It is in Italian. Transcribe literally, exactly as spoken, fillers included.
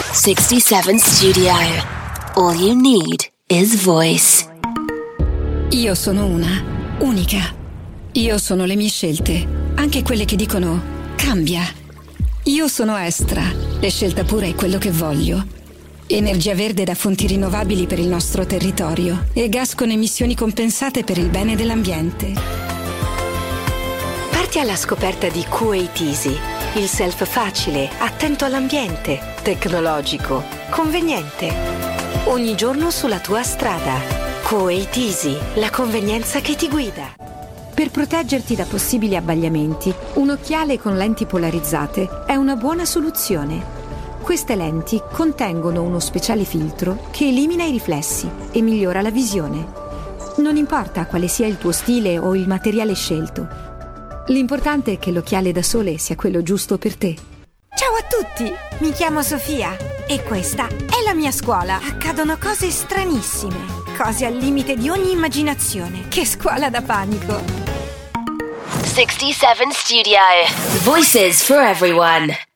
sessantasette Studio. All you need is voice. Io sono una, unica. Io sono le mie scelte, anche quelle che dicono cambia. Io sono Estra, e scelta pura è quello che voglio. Energia verde da fonti rinnovabili per il nostro territorio e gas con emissioni compensate per il bene dell'ambiente. Parti alla scoperta di Q otto Easy, il self facile, attento all'ambiente, tecnologico, conveniente. Ogni giorno sulla tua strada. Q otto Easy, la convenienza che ti guida. Per proteggerti da possibili abbagliamenti, un occhiale con lenti polarizzate è una buona soluzione. Queste lenti contengono uno speciale filtro che elimina i riflessi e migliora la visione. Non importa quale sia il tuo stile o il materiale scelto. L'importante è che l'occhiale da sole sia quello giusto per te. Ciao a tutti, mi chiamo Sofia e questa è la mia scuola. Accadono cose stranissime, cose al limite di ogni immaginazione. Che scuola da panico! sessantasette Studio. Voices for everyone.